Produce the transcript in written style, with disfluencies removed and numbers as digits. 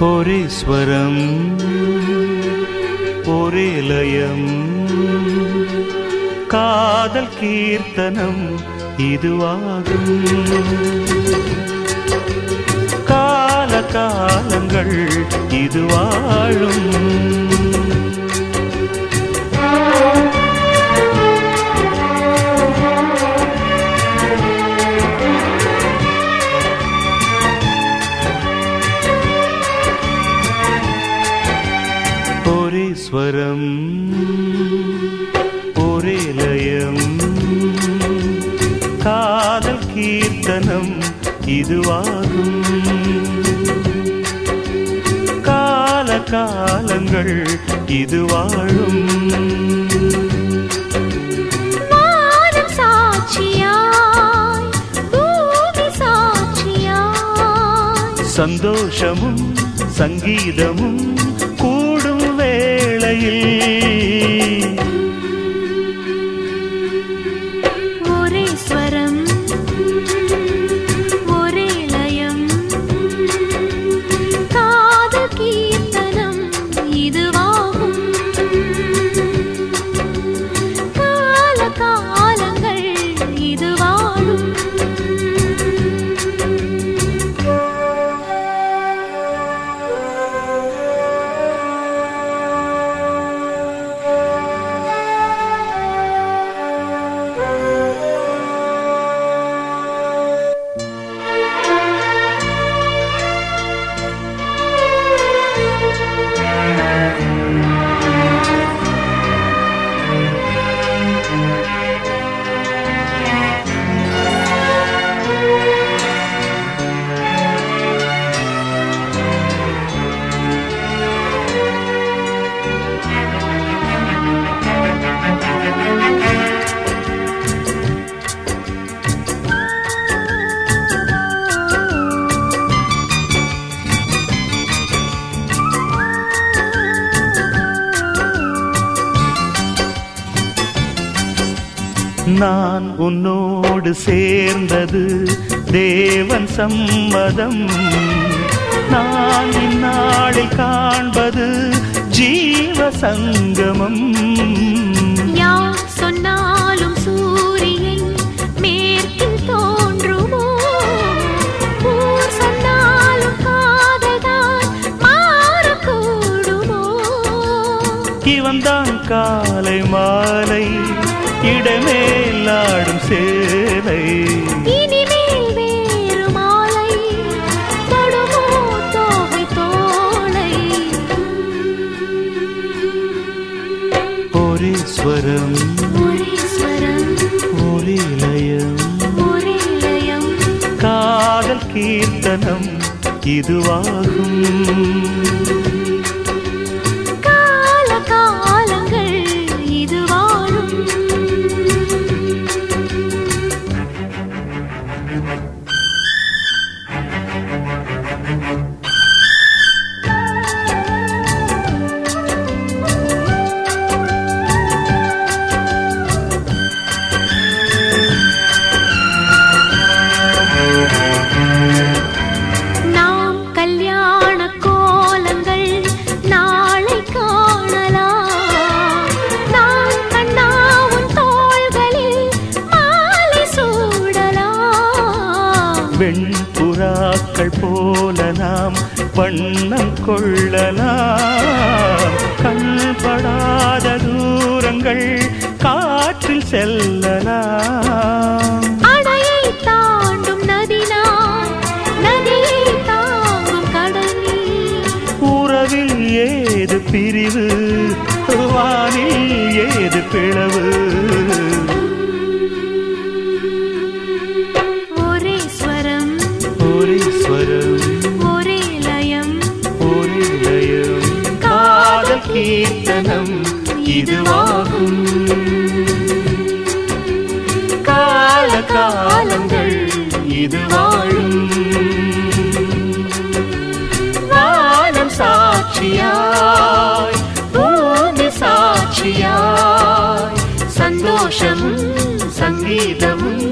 ஒரே ஸ்வரம் ஒரே லயம் காதல் கீர்த்தனம் இதுவாகும். கால காலங்கள் இது வாழும். ஒரே ஸ்வரம் ஒரே லயம் காதல் கீர்த்தனம் இதுவாகும். கால காலங்கள் இது வாழும். வானம் சாட்சியாய் பூமி சாட்சியாய் சந்தோஷமும் சங்கீதமும் கூடும் வேளையில் ஒரே ஸ்வரம் ஒரே லயம் காதல் கீர்த்தனம் இதுவாகும். கால காலங்கள் இது வாழும். நான் உன்னோடு சேர்ந்தது தேவன் சம்மதம். நான் இந்நாளில் காண்பது ஜீவ சங்கமம். யார் சொன்னாலும் சூரியன் மேற்கில் தோன்றுமோ? ஊர் சொன்னாலும் காதல்தான் மாறக்கூடுமோ? இவன்தான் காலை மாலை இடமேலாடும் சேலை. இனிமேல் வேறு மாலை தொடுமோ தோகை தோளை? ஒரே ஸ்வரம் ஒரே ஸ்வரம் ஒரே லயம் ஒரே லயம் காதல் கீர்த்தனம் இதுவாகும். கால காலங்கள் இது வாழும். நாம் கல்யாண கோலங்கள் நாளை காணலாம். நான் கண்ணாவும் தோள்களில் மாலை சூடலாம். வெண்புறாக்கள் போல நாம் வண்ணம் கொள்ளலாம். கண்படாத தூரங்கள் காற்றில் செல்லலாம். அணையை தாண்டும் நதினான் நதியை தாங்கும் கடல் நீர். உறவில் ஏது பிரிவு வானில் ஏது பிளவு. ஒரே ஸ்வரம் ஒரே ஸ்வரம் ஒரே லயம் ஒரே லயம் காதல் கீர்த்தனம் இதுவாகும். கால காலங்கள் இது வாழும். வானம் சாட்சியாய் பூமி சாட்சியாய் சந்தோஷமும் சங்கீதமும்